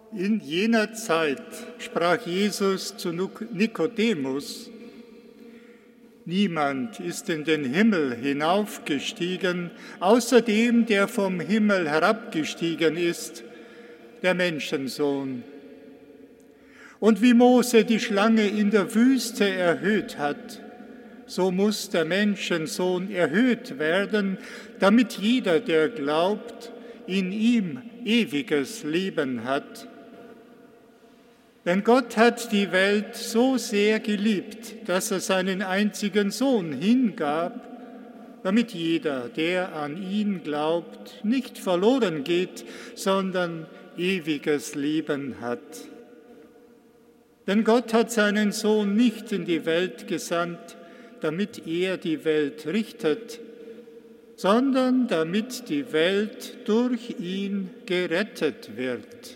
In jener Zeit sprach Jesus zu Nikodemus: Niemand ist in den Himmel hinaufgestiegen, außer dem, der vom Himmel herabgestiegen ist, der Menschensohn. Und wie Mose die Schlange in der Wüste erhöht hat, so muss der Menschensohn erhöht werden, damit jeder, der glaubt, in ihm ewiges Leben hat. Denn Gott hat die Welt so sehr geliebt, dass er seinen einzigen Sohn hingab, damit jeder, der an ihn glaubt, nicht verloren geht, sondern ewiges Leben hat. Denn Gott hat seinen Sohn nicht in die Welt gesandt, damit er die Welt richtet, sondern damit die Welt durch ihn gerettet wird.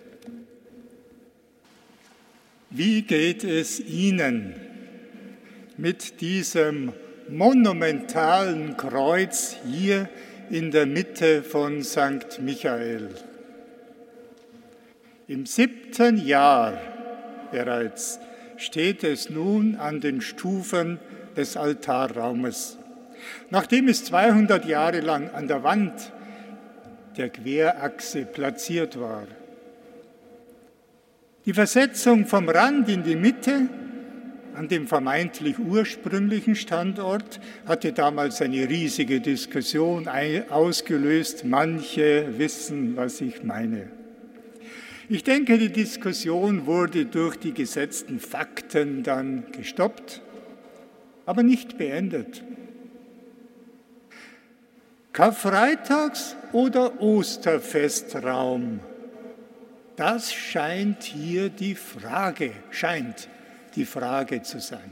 Wie geht es Ihnen mit diesem monumentalen Kreuz hier in der Mitte von St. Michael? Im 7. Jahr bereits steht es nun an den Stufen des Altarraumes, nachdem es 200 Jahre lang an der Wand der Querachse platziert war. Die Versetzung vom Rand in die Mitte, an dem vermeintlich ursprünglichen Standort, hatte damals eine riesige Diskussion ausgelöst. Manche wissen, was ich meine. Ich denke, die Diskussion wurde durch die gesetzten Fakten dann gestoppt, aber nicht beendet. Karfreitags- oder Osterfestraum? Das scheint hier die Frage zu sein.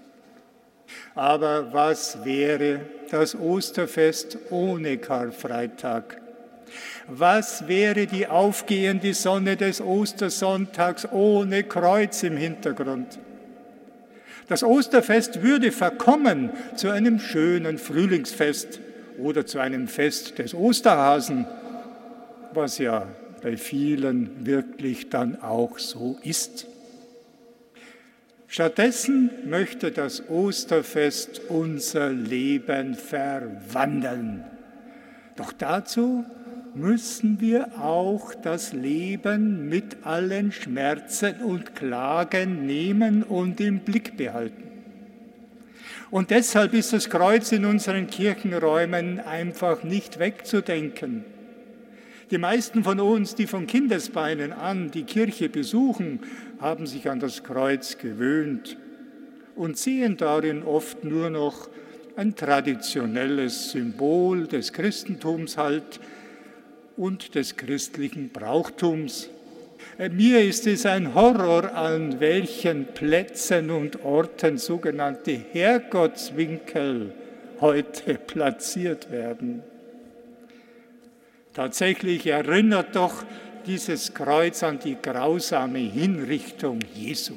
Aber was wäre das Osterfest ohne Karfreitag? Was wäre die aufgehende Sonne des Ostersonntags ohne Kreuz im Hintergrund? Das Osterfest würde verkommen zu einem schönen Frühlingsfest oder zu einem Fest des Osterhasen, was ja bei vielen wirklich dann auch so ist. Stattdessen möchte das Osterfest unser Leben verwandeln. Doch dazu müssen wir auch das Leben mit allen Schmerzen und Klagen nehmen und im Blick behalten. Und deshalb ist das Kreuz in unseren Kirchenräumen einfach nicht wegzudenken. Die meisten von uns, die von Kindesbeinen an die Kirche besuchen, haben sich an das Kreuz gewöhnt und sehen darin oft nur noch ein traditionelles Symbol des Christentums und des christlichen Brauchtums. Mir ist es ein Horror, an welchen Plätzen und Orten sogenannte Herrgottswinkel heute platziert werden. Tatsächlich erinnert doch dieses Kreuz an die grausame Hinrichtung Jesu.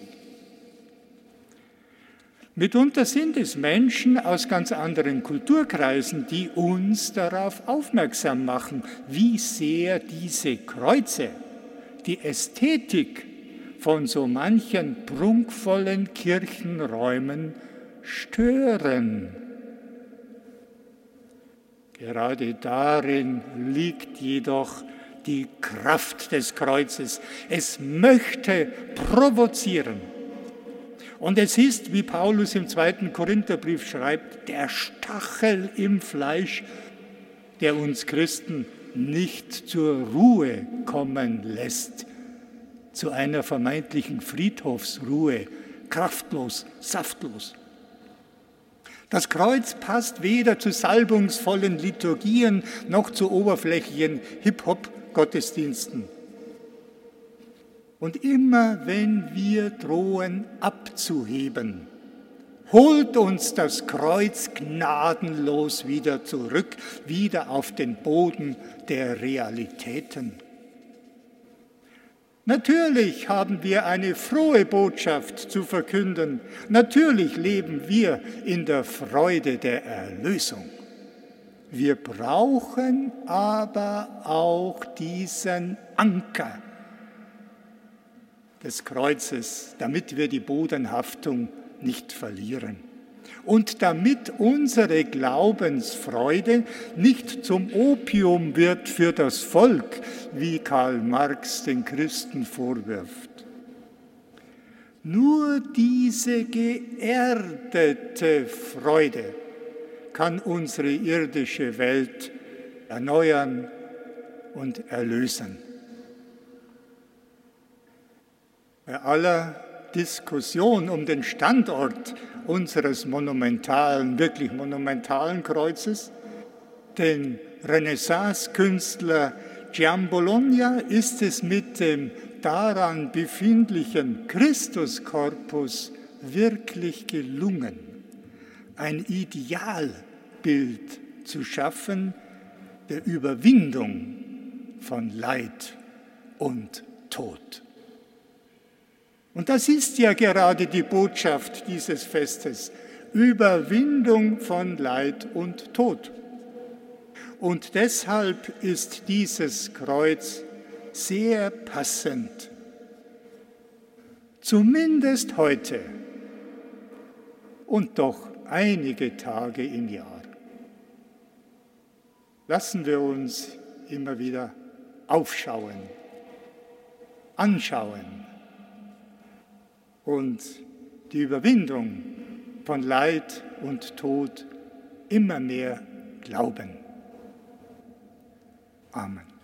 Mitunter sind es Menschen aus ganz anderen Kulturkreisen, die uns darauf aufmerksam machen, wie sehr diese Kreuze die Ästhetik von so manchen prunkvollen Kirchenräumen stören. Gerade darin liegt jedoch die Kraft des Kreuzes. Es möchte provozieren. Und es ist, wie Paulus im 2. Korintherbrief schreibt, der Stachel im Fleisch, der uns Christen nicht zur Ruhe kommen lässt, zu einer vermeintlichen Friedhofsruhe, kraftlos, saftlos. Das Kreuz passt weder zu salbungsvollen Liturgien noch zu oberflächlichen Hip-Hop-Gottesdiensten. Und immer wenn wir drohen abzuheben, holt uns das Kreuz gnadenlos wieder zurück, wieder auf den Boden der Realitäten. Natürlich haben wir eine frohe Botschaft zu verkünden. Natürlich leben wir in der Freude der Erlösung. Wir brauchen aber auch diesen Anker, des Kreuzes, damit wir die Bodenhaftung nicht verlieren und damit unsere Glaubensfreude nicht zum Opium wird für das Volk, wie Karl Marx den Christen vorwirft. Nur diese geerdete Freude kann unsere irdische Welt erneuern und erlösen. Bei aller Diskussion um den Standort unseres wirklich monumentalen Kreuzes, den Renaissance-Künstler Giambologna, ist es mit dem daran befindlichen Christuskorpus wirklich gelungen, ein Idealbild zu schaffen der Überwindung von Leid und Tod. Und das ist ja gerade die Botschaft dieses Festes, Überwindung von Leid und Tod. Und deshalb ist dieses Kreuz sehr passend, zumindest heute und doch einige Tage im Jahr. Lassen wir uns immer wieder aufschauen, anschauen und die Überwindung von Leid und Tod immer mehr glauben. Amen.